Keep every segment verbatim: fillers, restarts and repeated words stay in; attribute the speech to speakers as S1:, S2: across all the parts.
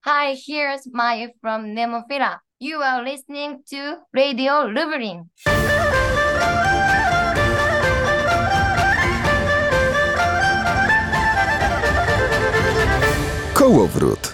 S1: Hi, here's Maya from Nemophila. You are listening to Radio Lublin.
S2: Kołowrót.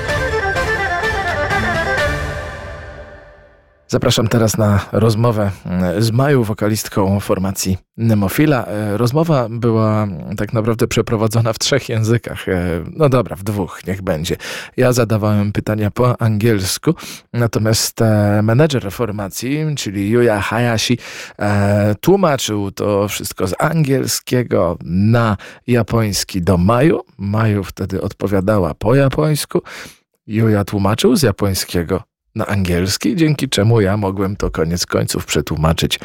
S2: Zapraszam teraz na rozmowę z Mają, wokalistką formacji Nemophila. Rozmowa była tak naprawdę przeprowadzona w trzech językach. No dobra, w dwóch, niech będzie. Ja zadawałem pytania po angielsku, natomiast menedżer formacji, czyli Yuya Hayashi, tłumaczył to wszystko z angielskiego na japoński do Maju. Maju wtedy odpowiadała po japońsku. Yuya tłumaczył z japońskiego na angielski, dzięki czemu ja mogłem to koniec końców przetłumaczyć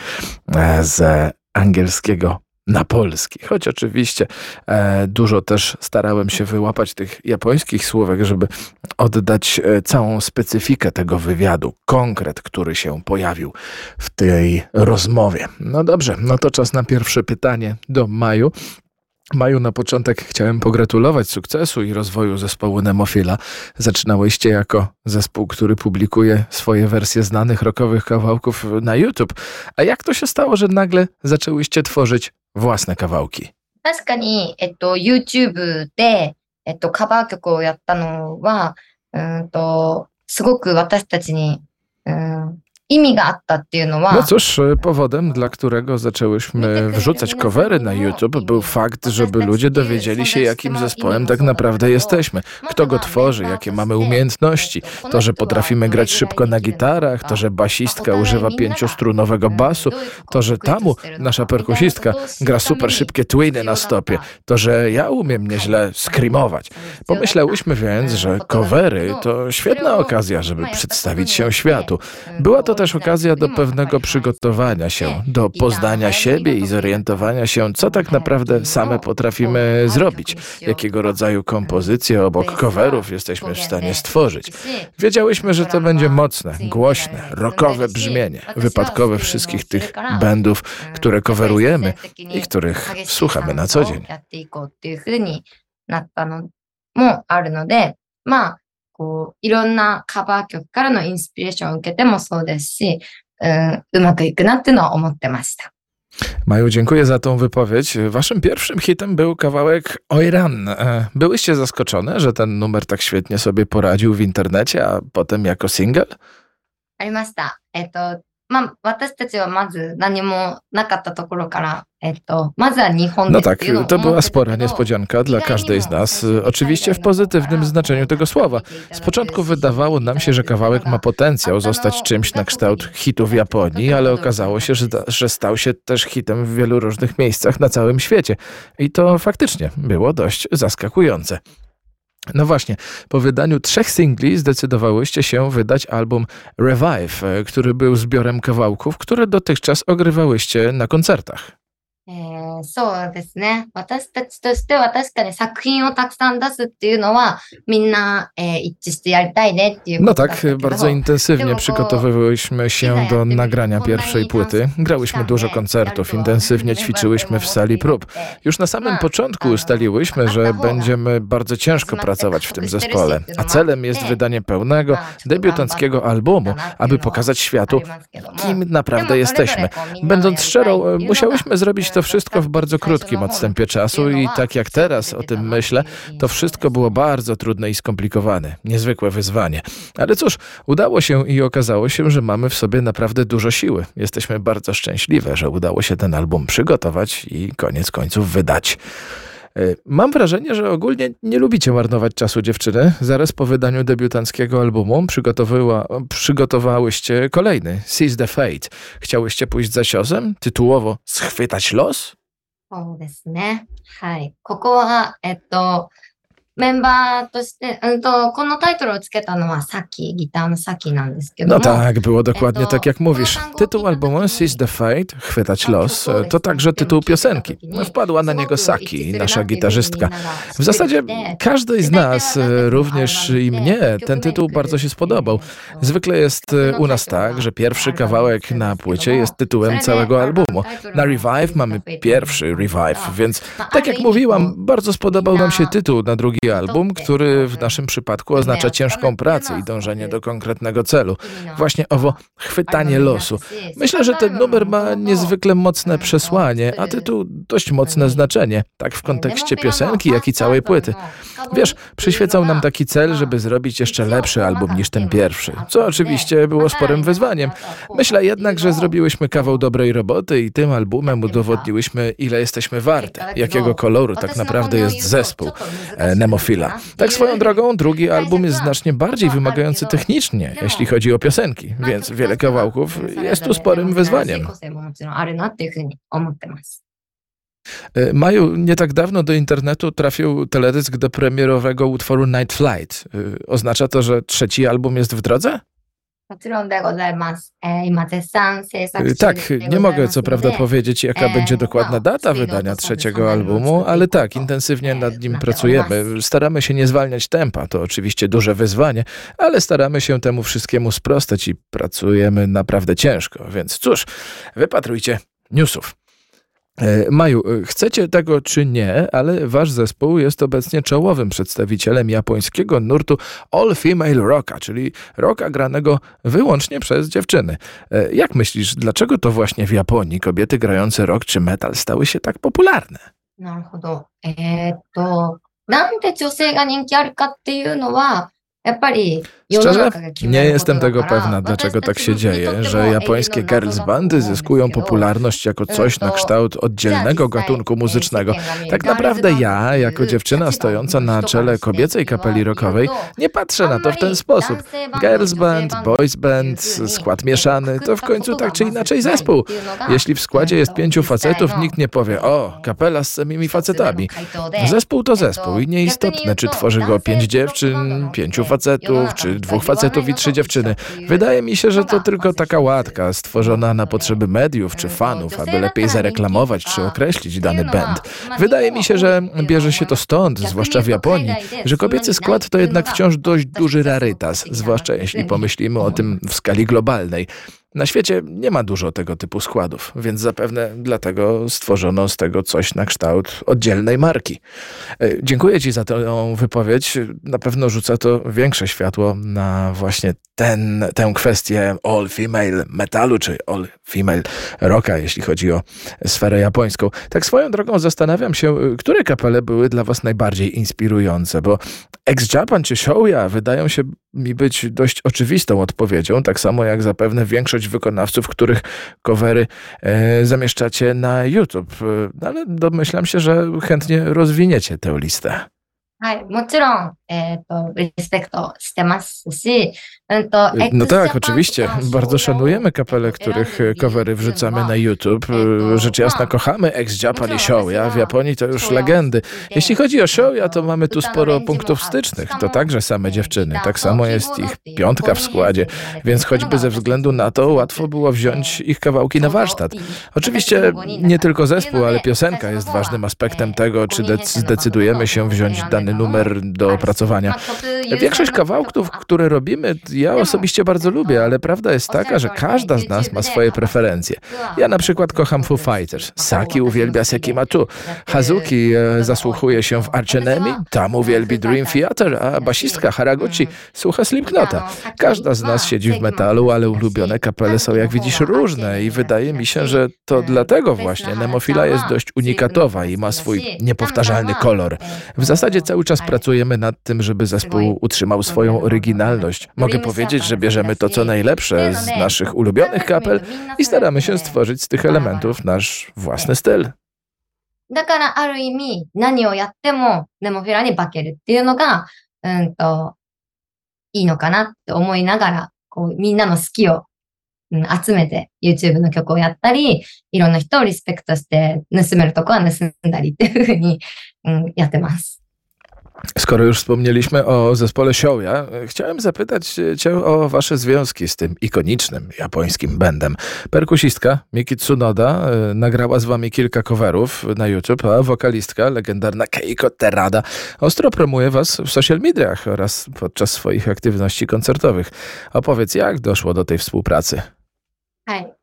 S2: z angielskiego na polski. Choć oczywiście e, dużo też starałem się wyłapać tych japońskich słówek, żeby oddać e, całą specyfikę tego wywiadu, konkret, który się pojawił w tej rozmowie. No dobrze, no to czas na pierwsze pytanie do Maju. Maju, na początek chciałem pogratulować sukcesu i rozwoju zespołu Nemophila. Zaczynałyście jako zespół, który publikuje swoje wersje znanych rockowych kawałków na YouTube. A jak to się stało, że nagle zaczęłyście tworzyć własne kawałki?
S1: 確かに、えっと、YouTube で、えっと、カバー曲をやったのは、うーんと、すごく私たちに、うーん、意味があったっていうのは、
S2: No cóż, powodem, dla którego zaczęłyśmy wrzucać covery na YouTube, był fakt, żeby ludzie dowiedzieli się, jakim zespołem tak naprawdę jesteśmy. Kto go tworzy, jakie mamy umiejętności. To, że potrafimy grać szybko na gitarach, to, że basistka używa pięciostrunowego basu, to, że Tamu, nasza perkusistka, gra super szybkie twiny na stopie, to, że ja umiem nieźle screamować. Pomyślałyśmy więc, że covery to świetna okazja, żeby przedstawić się światu. Była to też okazja do pewnego przygotowania się, do poznania siebie i zorientowania się, co tak naprawdę same potrafimy zrobić, jakiego rodzaju kompozycje obok coverów jesteśmy w stanie stworzyć. Wiedziałyśmy, że to będzie mocne, głośne, rockowe brzmienie, wypadkowe wszystkich tych bandów, które coverujemy i których słuchamy na co dzień.
S1: なったのもあるので、まあ、こういろんなカバー曲からのインスピレーションを受けてもそうですし、うん、うまくいくなっていうのは思ってました。
S2: Maju, dziękuję za tą wypowiedź. Waszym pierwszym hitem był kawałek Oi Ran. Byłyście zaskoczone, że ten numer tak świetnie sobie poradził w internecie, a potem jako single?
S1: ありました。えっと、まあ、私たちはまず何もなかったところから、えっと、まずは日本
S2: No
S1: でっ
S2: tak,
S1: ていうのを
S2: to
S1: 思っ
S2: była
S1: てた
S2: spora
S1: けど、
S2: niespodzianka dla każdej z nas, oczywiście w pozytywnym znaczeniu tego słowa. Z początku wydawało nam się, że kawałek ma potencjał zostać czymś na kształt hitu w Japonii, ale okazało się, że, że stał się też hitem w wielu różnych miejscach na całym świecie. I to faktycznie było dość zaskakujące. No właśnie, po wydaniu trzech singli zdecydowałyście się wydać album Revive, który był zbiorem kawałków, które dotychczas ogrywałyście na koncertach.
S1: えーそうですね。私たちとしては確かに作品をたくさん出すっていうのはみんな、えー一致してやりたいねっていうこ
S2: No
S1: とだっ
S2: tak,
S1: たけど、
S2: bardzo intensywnie przygotowywałyśmy się do nagrania pierwszej płyty. Grałyśmy dużo koncertów, intensywnie ćwiczyłyśmy w sali prób. Już na samym początku ustaliłyśmy, że będziemy bardzo ciężko pracować w tym zespole, a celem jest wydanie pełnego, debiutanckiego albumu, aby pokazać światu, kim naprawdę jesteśmy. Będąc szczerą, musiałyśmy zrobić to wszystko w bardzo krótkim odstępie czasu i tak jak teraz o tym myślę, to wszystko było bardzo trudne i skomplikowane. Niezwykłe wyzwanie. Ale cóż, udało się i okazało się, że mamy w sobie naprawdę dużo siły. Jesteśmy bardzo szczęśliwe, że udało się ten album przygotować i koniec końców wydać. Mam wrażenie, że ogólnie nie lubicie marnować czasu, dziewczyny. Zaraz po wydaniu debiutanckiego albumu przygotowyła, przygotowałyście kolejny, Seize the Fate. Chciałyście pójść za ciosem? Tytułowo Schwytać los?
S1: そうですね。はい。ここは、えっと、メンバーとして、うんと、このタイトルをつけたのはサキ、ギターのサキなんですけど
S2: No
S1: も、
S2: tak, było dokładnie tak jak mówisz. Tytuł albumu Seize the Fate, Chwytać los, to także tytuł piosenki. Wpadła na niego Saki, nasza gitarzystka. W zasadzie każdej z nas, również i mnie, ten tytuł bardzo się spodobał. Zwykle jest u nas tak, że pierwszy kawałek na płycie jest tytułem całego albumu. Na Revive mamy pierwszy Revive, więc tak jak mówiłam, bardzo spodobał nam się tytuł na drugi album, który w naszym przypadku oznacza ciężką pracę i dążenie do konkretnego celu. Właśnie owo chwytanie losu. Myślę, że ten numer ma niezwykle mocne przesłanie, a tytuł dość mocne znaczenie, tak w kontekście piosenki, jak i całej płyty. Wiesz, przyświecał nam taki cel, żeby zrobić jeszcze lepszy album niż ten pierwszy, co oczywiście było sporym wyzwaniem. Myślę jednak, że zrobiłyśmy kawał dobrej roboty i tym albumem udowodniłyśmy, ile jesteśmy warte, jakiego koloru tak naprawdę jest zespół e, Nemophila. Tak swoją drogą, drugi album jest znacznie bardziej wymagający technicznie, jeśli chodzi o piosenki, więc wiele kawałków jest tu sporym wyzwaniem. E, Maju, nie tak dawno do internetu trafił teledysk do premierowego utworu Night Flight. E, Oznacza to, że trzeci album jest w drodze?
S1: もちろんでございます。えー今絶賛制作
S2: Y,
S1: 中
S2: Tak,
S1: で
S2: nie
S1: ござい
S2: mogę
S1: ます
S2: co
S1: の
S2: prawda
S1: で、
S2: powiedzieć, jaka
S1: e,
S2: będzie dokładna
S1: no,
S2: data
S1: speedo
S2: wydania
S1: to sobie
S2: trzeciego
S1: samemu
S2: albumu,
S1: zrobię
S2: ale
S1: to,
S2: tak, intensywnie
S1: e,
S2: nad nim
S1: na te
S2: pracujemy.
S1: omasy.
S2: Staramy się nie zwalniać tempa, to oczywiście duże wyzwanie, ale staramy się temu wszystkiemu sprostać i pracujemy naprawdę ciężko, więc cóż, wypatrujcie newsów. E, Maju, e, chcecie tego czy nie, ale wasz zespół jest obecnie czołowym przedstawicielem japońskiego nurtu all-female rocka, czyli rocka granego wyłącznie przez dziewczyny. E, Jak myślisz, dlaczego to właśnie w Japonii kobiety grające rock czy metal stały się tak popularne?
S1: なるほど。えーっと、なんで女性が人気あるかっていうのは、やっぱり世の
S2: Szczerze,
S1: 中が決め
S2: nie
S1: るこ
S2: jestem
S1: とだ
S2: tego
S1: から、
S2: pewna,
S1: 私
S2: dlaczego
S1: た
S2: tak
S1: ち
S2: się
S1: にとっ
S2: dzieje,
S1: て
S2: że
S1: もいろいろ
S2: japońskie
S1: な
S2: girls
S1: 謎だと
S2: bandy
S1: 思うんです
S2: zyskują
S1: けど、
S2: popularność jako
S1: うん
S2: coś na
S1: と、
S2: kształt
S1: じゃあ
S2: oddzielnego
S1: 実際、
S2: gatunku
S1: えー世
S2: muzycznego.
S1: 間が見る
S2: Tak
S1: ガールズ
S2: naprawdę
S1: バンド
S2: ja,
S1: とい
S2: jako
S1: う
S2: dziewczyna
S1: 立場
S2: stojąca
S1: の
S2: na
S1: 人から
S2: czele
S1: して
S2: kobiecej
S1: 言わ
S2: kapeli
S1: 言う
S2: rockowej,
S1: と、
S2: nie patrzę
S1: あ
S2: na
S1: ん
S2: to
S1: ま
S2: w ten
S1: り
S2: sposób.
S1: 男性バンド、
S2: Girls
S1: 女性
S2: band,
S1: バンド
S2: boys
S1: っていう
S2: band,
S1: ふうに、
S2: skład
S1: えー
S2: mieszany,
S1: くくっ
S2: to w
S1: たこ
S2: końcu
S1: とが
S2: tak czy
S1: まず
S2: inaczej
S1: ないっ
S2: zespół.
S1: ていうのが、
S2: Jeśli w
S1: う
S2: składzie
S1: ん
S2: jest
S1: と、
S2: pięciu
S1: 実際
S2: facetów,
S1: の
S2: nikt nie powie,
S1: え
S2: o,
S1: ー
S2: kapela z samymi
S1: 一つ目の
S2: facetami.
S1: 回答で、
S2: Zespół to
S1: えっ
S2: zespół
S1: と、
S2: i
S1: 逆に言う
S2: nieistotne, czy
S1: と、
S2: tworzy
S1: 男
S2: go
S1: 性
S2: pięć
S1: ロックバンド
S2: dziewczyn,
S1: のっ
S2: pięciu
S1: て世の
S2: facetów,
S1: 中
S2: czy
S1: の人は
S2: dwóch
S1: 言わない
S2: facetów i
S1: の
S2: trzy
S1: と一緒
S2: dziewczyny.
S1: っていう
S2: Wydaje mi się, że
S1: の
S2: to
S1: がま
S2: tylko
S1: ず
S2: taka
S1: 一つ
S2: łatka
S1: 思う
S2: stworzona na
S1: ので、
S2: potrzeby mediów
S1: う
S2: czy
S1: んと、
S2: fanów,
S1: 女
S2: aby
S1: 性だっ
S2: lepiej
S1: たら人気と
S2: zareklamować czy
S1: か
S2: określić
S1: ってい
S2: dany
S1: うの
S2: band.
S1: は、まあ、日
S2: Wydaje
S1: 本
S2: mi
S1: は
S2: się,
S1: 多い
S2: że
S1: っていうのは
S2: bierze
S1: 思
S2: się
S1: い
S2: to
S1: ます。
S2: stąd,
S1: 逆に
S2: zwłaszcza
S1: 言
S2: w
S1: うと海
S2: Japonii,
S1: 外で
S2: że
S1: そのみ
S2: kobiecy
S1: んなっ
S2: skład
S1: て
S2: to
S1: いうの
S2: jednak
S1: が
S2: wciąż dość
S1: 私
S2: duży
S1: はすごく
S2: rarytas,
S1: 不思議だな
S2: zwłaszcza
S1: っていうふ
S2: jeśli
S1: うに
S2: pomyślimy o
S1: 思い
S2: tym
S1: ます。
S2: w skali globalnej. Na świecie nie ma dużo tego typu składów, więc zapewne dlatego stworzono z tego coś na kształt oddzielnej marki. E, Dziękuję ci za tę wypowiedź. Na pewno rzuca to większe światło na właśnie ten, tę kwestię all-female metalu, czy all-female rocka, jeśli chodzi o sferę japońską. Tak swoją drogą zastanawiam się, które kapele były dla was najbardziej inspirujące, bo X-Japan czy Showa wydają się mi być dość oczywistą odpowiedzią, tak samo jak zapewne większość wykonawców, których covery e, zamieszczacie na YouTube. E, ale domyślam się, że chętnie rozwiniecie tę listę.
S1: はい、もちろん、えっと、リスペクトしてますし、うんと、
S2: E, No
S1: X
S2: tak,
S1: Japan と
S2: oczywiście.
S1: か
S2: Bardzo
S1: 昭和を
S2: szanujemy
S1: えっ
S2: kapele,
S1: と選ん
S2: których
S1: でる理由
S2: covery
S1: っていうの
S2: wrzucamy
S1: は、
S2: na YouTube.
S1: えっ
S2: E, Rzecz
S1: と、
S2: jasna,
S1: まあ、
S2: kochamy
S1: も
S2: X-Japan
S1: ち
S2: i
S1: ろん私
S2: Showa. W
S1: が
S2: Japonii to już
S1: 昭和を好
S2: legendy.
S1: き
S2: Jeśli
S1: で、
S2: chodzi o
S1: えっ
S2: Showa, to
S1: と、
S2: mamy tu
S1: 歌の
S2: sporo
S1: レンジ
S2: punktów
S1: もある。し
S2: stycznych.
S1: か
S2: To
S1: も、
S2: także same
S1: えーギ
S2: dziewczyny.
S1: ター
S2: Tak
S1: と
S2: samo
S1: キー
S2: jest
S1: ボードっ
S2: ich
S1: ていう
S2: piątka
S1: コ
S2: w
S1: ーディネート
S2: składzie.
S1: でやれてる
S2: Więc
S1: っていうの
S2: choćby
S1: が
S2: ze
S1: 私
S2: względu
S1: す
S2: na
S1: ご
S2: to
S1: く、
S2: łatwo było
S1: え
S2: wziąć
S1: ー
S2: ich kawałki
S1: ち
S2: na
S1: ょうど
S2: warsztat.
S1: いい。私たち
S2: Oczywiście
S1: もごにんだ
S2: nie
S1: から。
S2: tylko
S1: っていう
S2: zespół,
S1: の
S2: ale
S1: で、最
S2: piosenka
S1: 初の
S2: jest
S1: 方は、
S2: ważnym
S1: え
S2: aspektem
S1: ー
S2: tego,
S1: ご
S2: czy
S1: にん編
S2: dec-
S1: 成のバンド
S2: zdecydujemy
S1: と
S2: się
S1: 選
S2: wziąć
S1: んで
S2: dany
S1: たのも
S2: numer
S1: あ
S2: do
S1: るし、
S2: opracowania.
S1: まあ、曲優
S2: Większość
S1: 先の曲と
S2: kawałków,
S1: かもあっ
S2: które
S1: て、
S2: robimy, ja
S1: でも、
S2: osobiście bardzo
S1: えっ
S2: lubię,
S1: と、
S2: ale prawda jest
S1: おっしゃ
S2: taka,
S1: る
S2: że
S1: 通りで、
S2: każda z nas
S1: YouTube
S2: ma
S1: で
S2: swoje
S1: まあバスケット
S2: preferencje.
S1: は
S2: Ja na
S1: もう
S2: przykład
S1: ずっと
S2: kocham
S1: やっ
S2: Foo
S1: てるし、
S2: Fighters,
S1: まあ、ほぼ
S2: Saki
S1: 私も
S2: uwielbia
S1: 好きで
S2: Sekimatu,
S1: やってる
S2: Hazuki
S1: こ
S2: e,
S1: とが多いん
S2: zasłuchuje
S1: ですけ
S2: się w
S1: ど、私
S2: Archenemy,
S1: は、
S2: Tam
S1: えー、フ
S2: uwielbi
S1: ーファイ
S2: Dream
S1: ターズ
S2: Theater,
S1: 好
S2: a
S1: きだ
S2: basistka
S1: し、う
S2: Haraguchi
S1: ん、
S2: słucha
S1: ギター
S2: Slipknota.
S1: のサキ
S2: Każda z nas
S1: は
S2: siedzi w
S1: 正規マン
S2: metalu,
S1: が好
S2: ale
S1: きだ
S2: ulubione
S1: し、
S2: kapele są
S1: ハズキ
S2: jak
S1: の方
S2: widzisz
S1: はアーチェ
S2: różne
S1: リ
S2: i
S1: ーが好
S2: wydaje
S1: き
S2: mi
S1: だ
S2: się,
S1: し、
S2: że
S1: う
S2: to
S1: ん、
S2: dlatego
S1: ベースの
S2: właśnie
S1: ハラちゃ
S2: Nemophila
S1: ん
S2: jest
S1: は
S2: dość
S1: スリープノット
S2: unikatowa
S1: が
S2: i
S1: 好
S2: ma
S1: きだ
S2: swój
S1: し、タムさん
S2: niepowtarzalny
S1: は、
S2: kolor.
S1: えっ
S2: W zasadzie
S1: と、
S2: cały czas
S1: あれ、
S2: pracujemy nad tym, żeby
S1: すごい
S2: zespół utrzymał
S1: 僕ら
S2: swoją
S1: のバンドの
S2: oryginalność.
S1: ドリ
S2: Mogę
S1: ームシアタ
S2: powiedzieć,
S1: ー
S2: że
S1: が好きだ
S2: bierzemy to, co
S1: し、っていう
S2: najlepsze
S1: の
S2: z
S1: で、
S2: naszych
S1: 考
S2: ulubionych
S1: えてみる
S2: kapel
S1: とみんな
S2: i
S1: それぞ
S2: staramy się
S1: れ
S2: stworzyć z tych
S1: バラバラ
S2: elementów nasz
S1: で、
S2: własny styl.
S1: だからある意味何をやってもネモフィラに化けるっていうのが、うんと、いいのかなって思いながら、こう、みんなの好きを、うん、集めて YouTube の曲をやったり、いろんな人をリスペクトして盗めるとこは盗んだりっていうふうに、うん、やってます。
S2: Skoro już wspomnieliśmy o zespole Showa, chciałem zapytać cię o wasze związki z tym ikonicznym japońskim bandem. Perkusistka Miki Tsunoda e, nagrała z wami kilka coverów na YouTube, a wokalistka, legendarna Keiko Terada, ostro promuje was w social mediach oraz podczas swoich aktywności koncertowych. Opowiedz, jak doszło do tej współpracy?
S1: はい。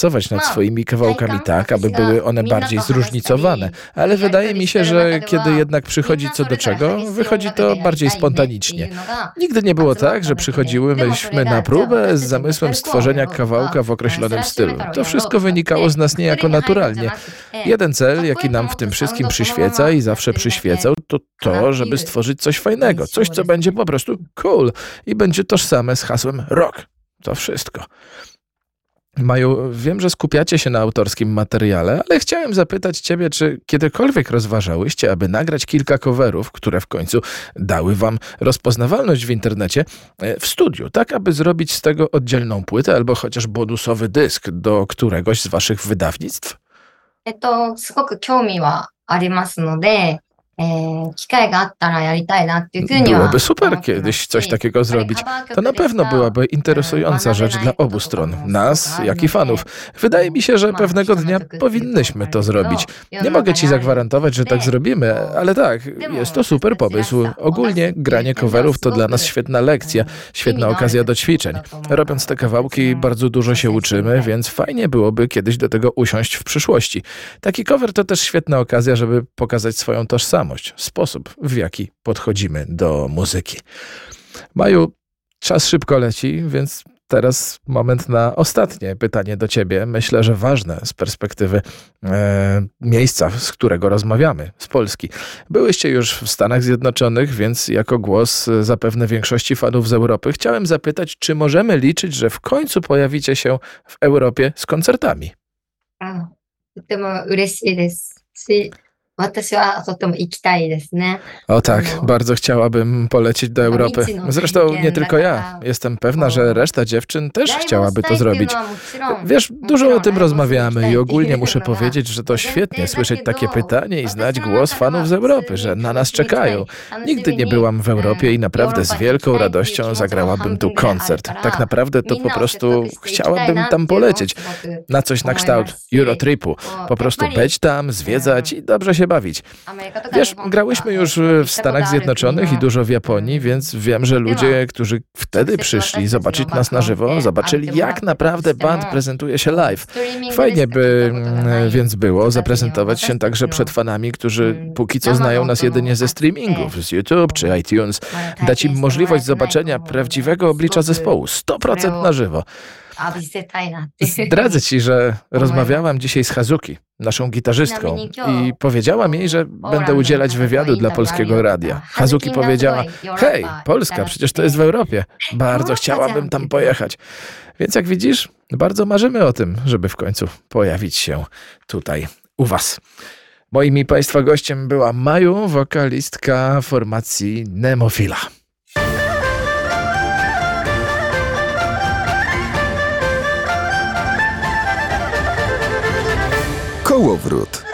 S2: pracować nad swoimi kawałkami tak, aby były one bardziej zróżnicowane. Ale wydaje mi się, że kiedy jednak przychodzi co do czego, wychodzi to bardziej spontanicznie. Nigdy nie było tak, że przychodziłyśmy na próbę z zamysłem stworzenia kawałka w określonym stylu. To wszystko wynikało z nas niejako naturalnie. Jeden cel, jaki nam w tym wszystkim przyświeca i zawsze przyświecał, to to, żeby stworzyć coś fajnego, coś, co będzie po prostu cool i będzie tożsame z hasłem rock. To wszystko. Maju, wiem, że skupiacie się na autorskim materiale, ale chciałem zapytać ciebie, czy kiedykolwiek rozważałyście, aby nagrać kilka coverów, które w końcu dały wam rozpoznawalność w internecie, w studiu, tak aby zrobić z tego oddzielną płytę albo chociaż bonusowy dysk do któregoś z waszych wydawnictw?
S1: えっと、すごく興味はありますので、えー機会があったらやりたいなっていうふうには
S2: Byłoby
S1: 思
S2: super
S1: ってます
S2: kiedyś coś
S1: し、
S2: takiego
S1: やっぱり
S2: zrobić.
S1: カバー
S2: To na
S1: 曲です
S2: pewno
S1: と、
S2: byłaby
S1: うん、
S2: interesująca
S1: 学べ
S2: rzecz
S1: ない
S2: dla
S1: こと
S2: obu
S1: とか
S2: stron,
S1: もすごく
S2: nas
S1: ある
S2: jak
S1: の
S2: i
S1: で、
S2: fanów. Wydaje mi się, że
S1: まあ
S2: pewnego
S1: 一つの
S2: dnia
S1: 曲っていうとあ
S2: powinnyśmy
S1: れ
S2: to
S1: ですけど、
S2: zrobić.
S1: 世
S2: Nie
S1: の
S2: mogę
S1: 中
S2: ci
S1: にある
S2: zagwarantować, że tak
S1: で、
S2: zrobimy,
S1: こ
S2: ale tak,
S1: う、で
S2: jest
S1: も
S2: to
S1: 私
S2: super
S1: たちらし
S2: pomysł.
S1: さを出す
S2: Ogólnie
S1: っていう
S2: granie
S1: 点では
S2: coverów
S1: す
S2: to
S1: ご
S2: dla nas
S1: く、
S2: świetna
S1: う
S2: lekcja,
S1: ん、意
S2: świetna
S1: 味のある
S2: okazja
S1: こ
S2: do
S1: と
S2: ćwiczeń.
S1: だと思うか
S2: Robiąc
S1: ら、
S2: te
S1: 私たち
S2: kawałki
S1: も
S2: bardzo dużo
S1: 挑
S2: się
S1: 戦してみ
S2: uczymy,
S1: たい。
S2: więc fajnie byłoby kiedyś do tego usiąść w przyszłości. Taki cover to też świetna okazja, żeby pokazać swoją tożsamość, sposób, w jaki podchodzimy do muzyki. Maju, czas szybko leci, więc teraz moment na ostatnie pytanie do ciebie. Myślę, że ważne z perspektywy e, miejsca, z którego rozmawiamy, z Polski. Byłyście już w Stanach Zjednoczonych, więc jako głos e, zapewne większości fanów z Europy chciałem zapytać, czy możemy liczyć, że w końcu pojawicie się w Europie z koncertami?
S1: うん、とても嬉しいですし、私はとても行きたいですね。
S2: O
S1: あ
S2: tak,
S1: の、
S2: bardzo chciałabym polecieć do
S1: なんか
S2: Europy.
S1: 未知の体
S2: Zresztą nie
S1: 験だ
S2: tylko
S1: か
S2: ja.
S1: ら、
S2: Jestem pewna, że
S1: こ
S2: reszta dziewczyn
S1: う、
S2: też
S1: ライブをし
S2: chciałaby
S1: た
S2: to
S1: いっていう
S2: zrobić.
S1: のはもちろん、
S2: Wiesz,
S1: もち
S2: dużo
S1: ろ
S2: o
S1: ん
S2: tym
S1: ライブをしに行き
S2: rozmawiamy
S1: た
S2: i
S1: いってい
S2: ogólnie
S1: う
S2: muszę
S1: のが
S2: powiedzieć, że to
S1: 前
S2: świetnie
S1: 提だ
S2: słyszeć
S1: け
S2: takie
S1: ど、
S2: pytanie i
S1: 私
S2: znać
S1: の
S2: głos
S1: 中で
S2: fanów
S1: は
S2: z
S1: 普
S2: Europy,
S1: 通
S2: że
S1: に
S2: na
S1: 楽
S2: nas
S1: しみたい、
S2: czekają.
S1: 楽し
S2: Nigdy
S1: み
S2: nie
S1: に、
S2: byłam w
S1: う
S2: Europie i
S1: ん、ヨーロ
S2: naprawdę
S1: ッ
S2: z
S1: パに行き
S2: wielką
S1: たいっていう気
S2: radością
S1: 持ちの
S2: zagrałabym
S1: 半
S2: tu
S1: 分ぐらいある
S2: koncert.
S1: か
S2: Tak
S1: ら、
S2: naprawdę to
S1: みん
S2: po
S1: なを説得
S2: prostu
S1: していきたい
S2: chciałabym
S1: なっ
S2: tam
S1: ていうのを
S2: polecieć.
S1: すごく
S2: Na coś na
S1: 思いま
S2: kształt
S1: すし、
S2: Eurotripu.
S1: こう、
S2: Po
S1: やっ
S2: prostu
S1: ぱり、
S2: być tam,
S1: う
S2: zwiedzać
S1: ん、
S2: i dobrze się bawić.
S1: アメリカとか日
S2: Wiesz,
S1: 本とか、
S2: grałyśmy
S1: え
S2: już
S1: ー
S2: w
S1: 行ったこ
S2: Stanach
S1: とある国
S2: Zjednoczonych i
S1: の、
S2: dużo w
S1: う
S2: Japonii,
S1: ん、
S2: więc wiem, że
S1: では、
S2: ludzie, którzy
S1: 直
S2: wtedy
S1: 接
S2: przyszli
S1: 私たち
S2: zobaczyć
S1: のバッ
S2: nas
S1: ク
S2: na
S1: を見
S2: żywo,
S1: て、あげ
S2: zobaczyli
S1: てもら
S2: jak
S1: ったと
S2: naprawdę
S1: して
S2: band
S1: も、
S2: prezentuje się
S1: こう、
S2: live.
S1: ストリーミングで
S2: Fajnie
S1: しか聞い
S2: by
S1: たことが
S2: mm,
S1: ない
S2: więc było
S1: 人たちには、
S2: zaprezentować się
S1: 私た
S2: także
S1: ち
S2: przed
S1: の、
S2: fanami,
S1: う
S2: którzy
S1: ん、
S2: póki co
S1: 生
S2: znają
S1: の
S2: nas
S1: 音
S2: jedynie
S1: の
S2: ze
S1: 熱って、
S2: streamingów, z YouTube
S1: こ
S2: czy
S1: う、
S2: iTunes.
S1: まだ
S2: Dać
S1: 体
S2: im
S1: 験してもらえ
S2: możliwość
S1: てないと
S2: zobaczenia
S1: 思うので、
S2: prawdziwego
S1: す
S2: oblicza
S1: ごく
S2: zespołu,
S1: そ
S2: sto
S1: れ
S2: procent na
S1: を
S2: żywo.
S1: 浴びせたいなっていうふう
S2: Zdradzę
S1: に
S2: ci, że
S1: 思います。
S2: rozmawiałam dzisiaj z Hazuki, naszą
S1: ちなみ
S2: gitarzystką,
S1: に今
S2: i
S1: 日、
S2: powiedziałam jej, że
S1: こう、ポー
S2: będę
S1: ランドの
S2: udzielać
S1: 方と
S2: wywiadu
S1: イン
S2: dla
S1: タビューある
S2: polskiego
S1: よとか、
S2: radia.
S1: ハズキ
S2: Hazuki
S1: ンがすご
S2: powiedziała:
S1: いヨーロッ
S2: hej,
S1: パ行きた
S2: Polska,
S1: がっ
S2: przecież to
S1: て
S2: jest w
S1: て、
S2: Europie.
S1: ヨーロ
S2: Bardzo
S1: ッパじゃん
S2: chciałabym
S1: って言
S2: tam
S1: ってました。
S2: pojechać. Więc jak widzisz, bardzo marzymy o tym, żeby w końcu pojawić się tutaj u was. Moim i państwa gościem była Maju, wokalistka formacji Nemophila.
S3: Kołowrót.